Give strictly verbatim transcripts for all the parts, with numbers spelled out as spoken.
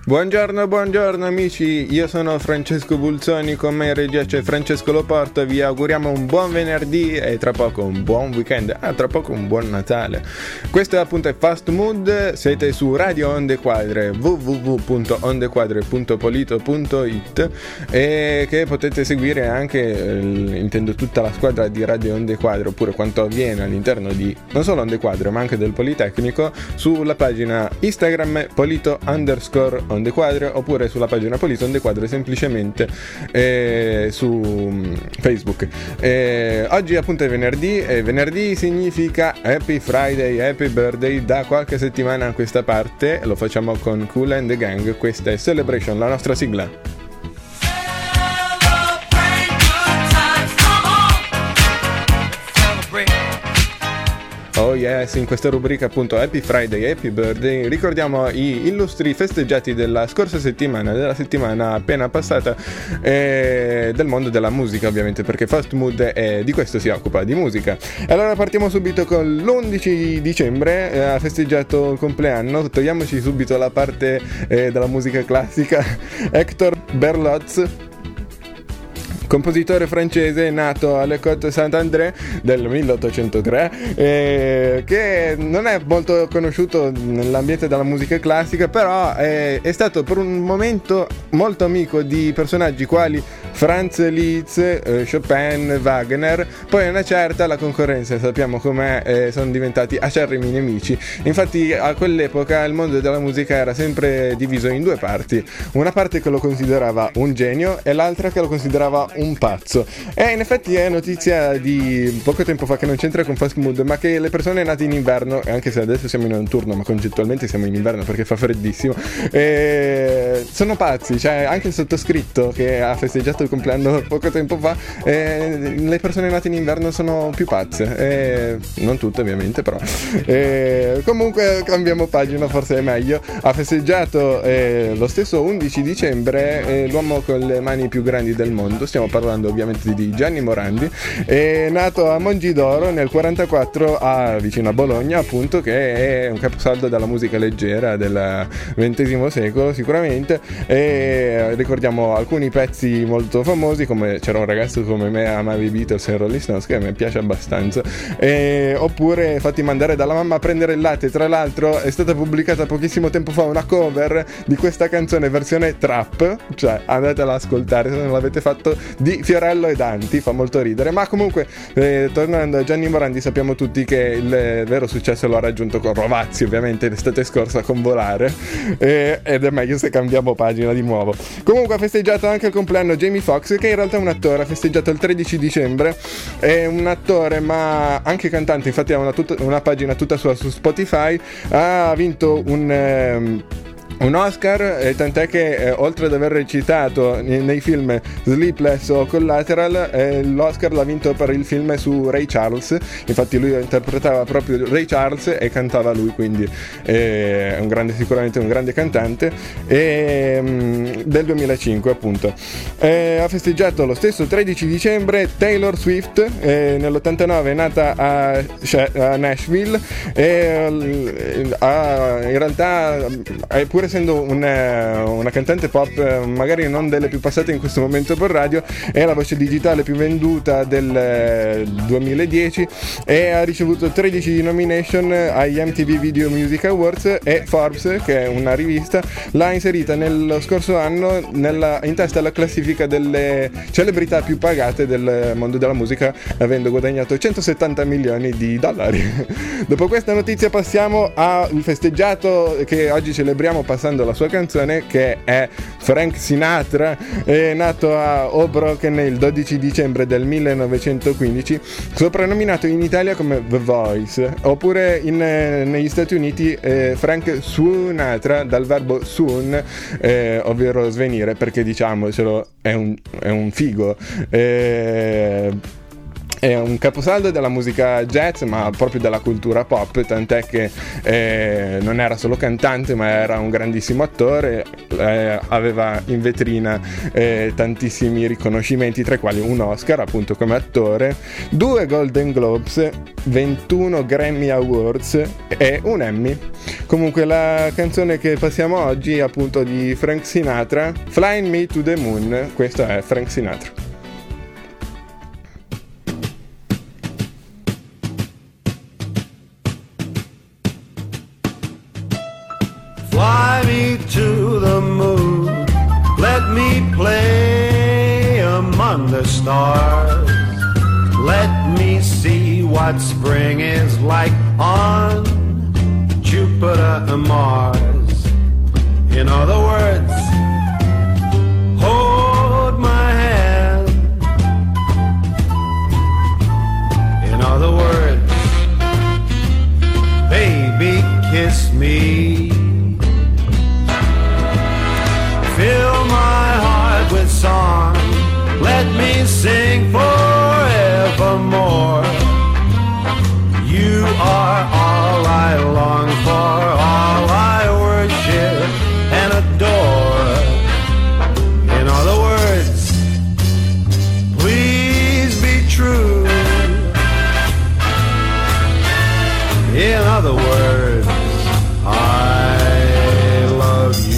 Buongiorno, buongiorno amici, io sono Francesco Bulzoni, con me in regia c'è Francesco Loporto, vi auguriamo un buon venerdì e tra poco un buon weekend, ah tra poco un buon Natale. Questo appunto è Fast Mood, siete su Radio Onde Quadre, w w w punto ondequadre punto polito punto it, e che potete seguire anche, intendo tutta la squadra di Radio Onde Quadre, oppure quanto avviene all'interno di non solo Onde Quadre ma anche del Politecnico, sulla pagina Instagram polito underscore Onde Quadre, oppure sulla pagina Polito Onde Quadre semplicemente eh, su Facebook. Eh, oggi appunto è venerdì e venerdì significa Happy Friday, Happy Birthday. Da qualche settimana a questa parte lo facciamo con Kool and the Gang. Questa è Celebration, la nostra sigla. Oh yes, in questa rubrica appunto Happy Friday, Happy Birthday ricordiamo gli illustri festeggiati della scorsa settimana, della settimana appena passata, eh, del mondo della musica ovviamente, perché Fast Mood è, di questo si occupa, di musica. E allora partiamo subito con l'undici dicembre, eh, ha festeggiato il compleanno, togliamoci subito la parte eh, della musica classica, Hector Berlioz, compositore francese nato a Le Côte Saint-André del milleottocentotre, eh, che non è molto conosciuto nell'ambiente della musica classica, però è, è stato per un momento molto amico di personaggi quali Franz Liszt, eh, Chopin, Wagner. Poi a una certa la concorrenza, sappiamo com'è, eh, sono diventati acerrimi nemici. Infatti a quell'epoca il mondo della musica era sempre diviso in due parti, una parte che lo considerava un genio e l'altra che lo considerava un pazzo. E in effetti è notizia di poco tempo fa, che non c'entra con Fast Mood, ma che le persone nate in inverno, anche se adesso siamo in autunno ma concettualmente siamo in inverno perché fa freddissimo, eh, sono pazzi. Cioè anche il sottoscritto, che ha festeggiato il compleanno poco tempo fa, eh, le persone nate in inverno sono più pazze, eh, non tutte ovviamente, però eh, comunque cambiamo pagina, forse è meglio. Ha festeggiato eh, lo stesso undici dicembre eh, l'uomo con le mani più grandi del mondo. Stiamo parlando ovviamente di Gianni Morandi, è nato a Mongidoro nel quarantaquattro, a, vicino a Bologna appunto, che è un caposaldo della musica leggera del ventesimo secolo sicuramente, e ricordiamo alcuni pezzi molto famosi, come C'era un ragazzo come me, amava i Beatles e Rolling Stones, che a me piace abbastanza, e, oppure Fatti mandare dalla mamma a prendere il latte. Tra l'altro è stata pubblicata pochissimo tempo fa una cover di questa canzone versione trap, cioè andatela ad ascoltare se non l'avete fatto, di Fiorello e Danti, fa molto ridere. Ma comunque eh, tornando a Gianni Morandi, sappiamo tutti che il vero successo lo ha raggiunto con Rovazzi ovviamente l'estate scorsa con Volare, eh, ed è meglio se cambiamo pagina di nuovo. Comunque ha festeggiato anche il compleanno Jamie Foxx, che in realtà è un attore, ha festeggiato il tredici dicembre, è un attore ma anche cantante, infatti ha una, tut- una pagina tutta sua su Spotify, ha vinto un... Ehm, un Oscar, eh, tant'è che eh, oltre ad aver recitato nei, nei film Sleepless o Collateral, eh, l'Oscar l'ha vinto per il film su Ray Charles. Infatti lui interpretava proprio Ray Charles e cantava lui, quindi eh, è un grande, sicuramente un grande cantante, e, mh, del duemilacinque appunto. Eh, ha festeggiato lo stesso tredici dicembre Taylor Swift, eh, nell'ottantanove è nata a, a Nashville, e eh, ha, in realtà è pure essendo una, una cantante pop magari non delle più passate in questo momento per radio, è la voce digitale più venduta del duemiladieci e ha ricevuto tredici nomination agli M T V Video Music Awards, e Forbes, che è una rivista, l'ha inserita nello scorso anno nella, in testa alla classifica delle celebrità più pagate del mondo della musica, avendo guadagnato centosettanta milioni di dollari. Dopo questa notizia passiamo al festeggiato che oggi celebriamo passando la sua canzone, che è Frank Sinatra. È nato a Hoboken il dodici dicembre del millenovecentoquindici, soprannominato in Italia come The Voice, oppure in, eh, negli Stati Uniti eh, Frank Suonatra, dal verbo suon, eh, ovvero svenire, perché diciamocelo è un, è un figo. eh, è un caposaldo della musica jazz, ma proprio della cultura pop, tant'è che eh, non era solo cantante, ma era un grandissimo attore, eh, aveva in vetrina eh, tantissimi riconoscimenti, tra i quali un Oscar appunto come attore, due Golden Globes, ventuno Grammy Awards e un Emmy. Comunque la canzone che passiamo oggi è appunto di Frank Sinatra, Flying Me to the Moon. Questo è Frank Sinatra. Fly me to the moon, let me play among the stars. Let me see what spring is like on Jupiter and Mars. In other words, hold my hand. In other words, baby, kiss me. Fill my heart with song, let me sing forevermore. You are all I long for, all I worship and adore. In other words, please be true. In other words, I love you.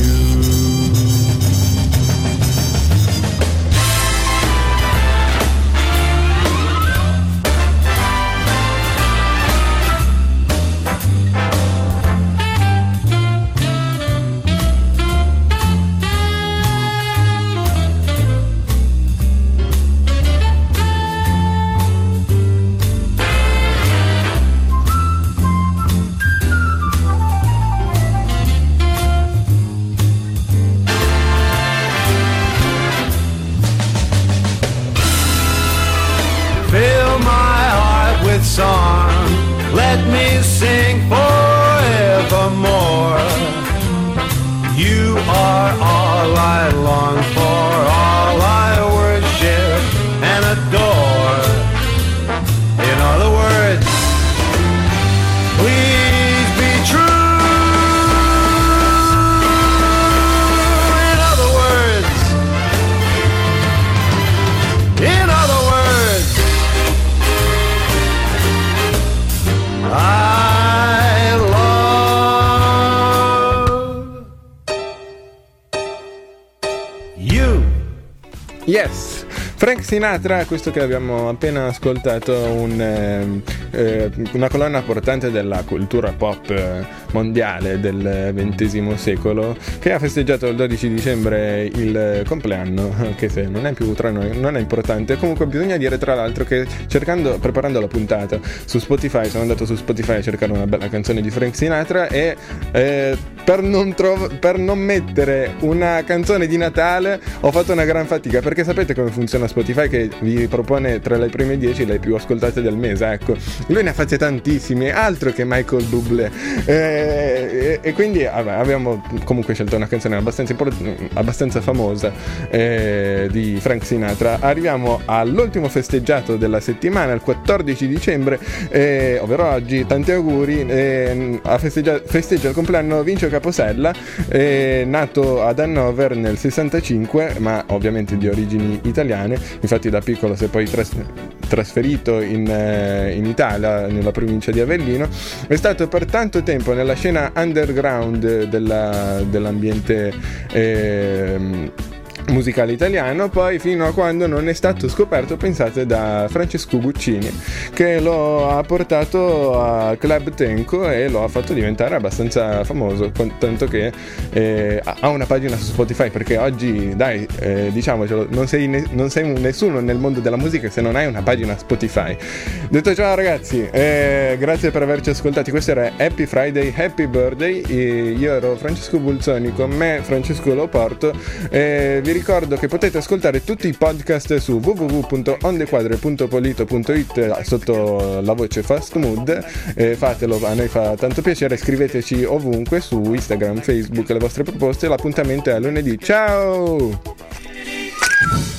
Song, let me sing forevermore. You are all I long for, all I worship and adore. In other words, please be true. In other words, in other words, I love you. Yes, Frank Sinatra, questo che abbiamo appena ascoltato, un, eh, eh, una colonna portante della cultura pop mondiale del ventesimo secolo, che ha festeggiato il dodici dicembre il compleanno, anche se non è più tra noi, non è importante. Comunque bisogna dire tra l'altro che cercando, preparando la puntata su Spotify, sono andato su Spotify a cercare una bella canzone di Frank Sinatra e eh, per, non trov- per non mettere una canzone di Natale ho fatto una gran fatica, perché sapete come funziona Spotify, che vi propone tra le prime dieci le più ascoltate del mese. Ecco, lui ne ha fatte tantissime, altro che Michael Bublé, eh, e, e quindi vabbè, abbiamo comunque scelto una canzone abbastanza, abbastanza famosa eh, di Frank Sinatra. Arriviamo all'ultimo festeggiato della settimana, il quattordici dicembre, eh, ovvero oggi. Tanti auguri, eh, a festeggia, festeggia il compleanno Vincio Caposella, eh, nato ad Hannover nel sessantacinque, ma ovviamente di origini italiane. Infatti da piccolo si è poi tras- trasferito in, eh, in Italia, nella provincia di Avellino. È stato per tanto tempo nella scena underground della, dell'ambiente eh, musicale italiano, poi fino a quando non è stato scoperto, pensate, da Francesco Guccini, che lo ha portato a Club Tenco e lo ha fatto diventare abbastanza famoso, tanto che eh, ha una pagina su Spotify, perché oggi, dai, eh, diciamocelo, non sei, ne- non sei nessuno nel mondo della musica se non hai una pagina Spotify. Detto ciò, ragazzi, eh, grazie per averci ascoltati. Questo era Happy Friday, Happy Birthday. E io ero Francesco Bulzoni, con me Francesco Loporto. Eh, vi ricordo che potete ascoltare tutti i podcast su w w w punto ondequadre punto polito punto i t sotto la voce Fast Mood. Eh, fatelo, a noi fa tanto piacere. Scriveteci ovunque, su Instagram, Facebook, le vostre proposte. L'appuntamento è a lunedì. Ciao!